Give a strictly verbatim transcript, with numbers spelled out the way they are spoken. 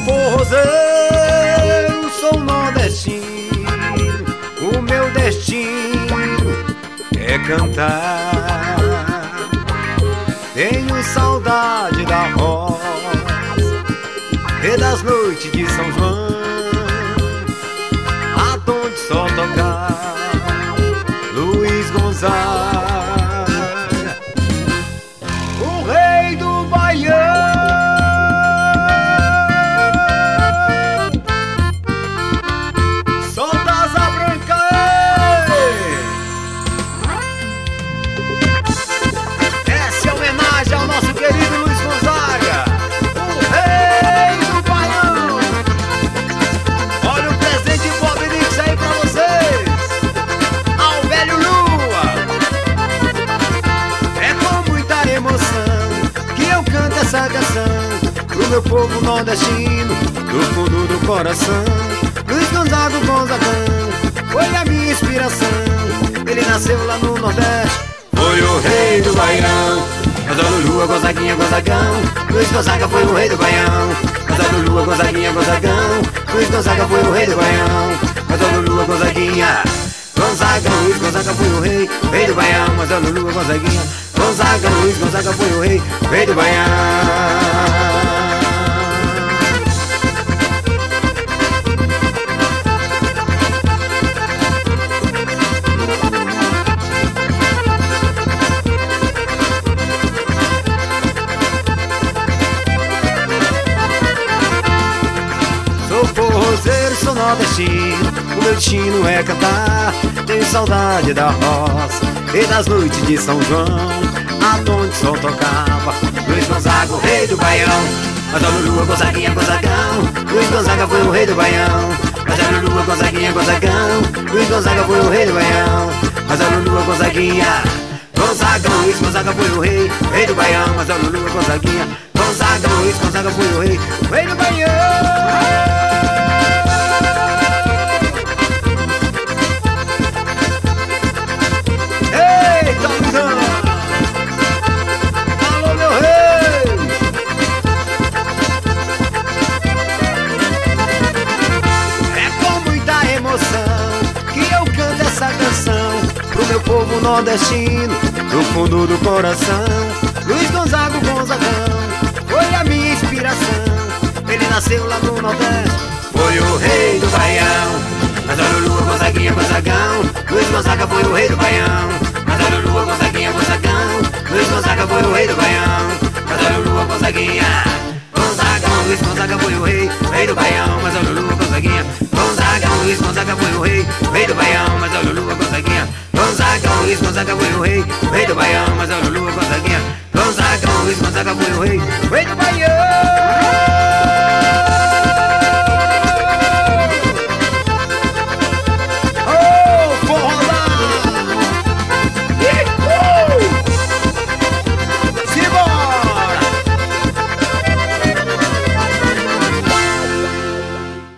forrozeiro, sou nordestino. O meu destino é cantar. Tenho saudade da roça e das noites de São João, aonde só tocar Luiz Gonzaga, o rei do Baião. Solta asa branca, ei! Essa é homenagem ao nosso querido Luiz Gonzaga, o rei do Baião. Olha o presente Bob Nix aí pra vocês, ao velho Lua. É com muita emoção que eu canto essa canção pro meu povo nordestino, do fundo do coração. Luiz Gonzaga, o Gonzagão, foi a minha inspiração. Ele nasceu lá no Nordeste, foi o rei do Baião. Gonzalo Lua, Gonzaguinha, Gonzagão, Luiz Gonzaga foi o rei do Baião. Gonzalo Lua, Gonzaguinha, Gonzagão, Luiz Gonzaga foi o rei do Baião. Gonzalo Lua, Gonzaguinha, Gonzaga, Luiz Gonzaga foi o rei, rei do Baião. Gonzalo Lua, Gonzaguinha, Gonzaga, Luiz Gonzaga foi o rei, rei do Baião. Sou forrozeiro, sou nordestino, o meu destino é cantar. Tenho saudade da roça e das noites de São João, aonde só tocava Luiz Gonzaga, o rei do Baião. Gonzalo Lua, Gonzaguinha, Gonzagão, Luiz Gonzaga foi o rei do Baião. Gonzalo Lua, Gonzaguinha, Gonzagão, Luiz Gonzaga foi o rei do Baião. Gonzalo Lua, Gonzaguinha, Gonzaga, Luiz Gonzaga foi o rei, rei do Baião. Gonzalo Lua, Gonzaguinha, Gonzaga, Luiz Gonzaga foi o rei, rei do Baião. Eita, Luizão! Alô, meu rei! É com muita emoção que eu canto essa canção pro meu povo nordestino, do fundo do coração. Luiz Gonzaga, o Gonzagão, foi a minha inspiração. Ele nasceu lá no Nordeste, foi o rei do Baião. Gonzalo Lua, Gonzaguinha, Gonzagão, Luiz Gonzaga foi o rei do Baião. Gonzalo Lua, Gonzaguinha, Gonzagão, Luiz Gonzaga foi o rei do Baião. Gonzalo Lua, Gonzaguinha, Gonzaga, Luiz Gonzaga foi o rei, rei do Baião. Gonzalo Lua, Gonzaguinha, Gonzaga, Luiz Gonzaga foi o rei, rei do Baião. Gonzalo Lua, Gonzaguinha, Gonzaga, Luiz Gonzaga foi o rei, rei do Baião. Gonzalo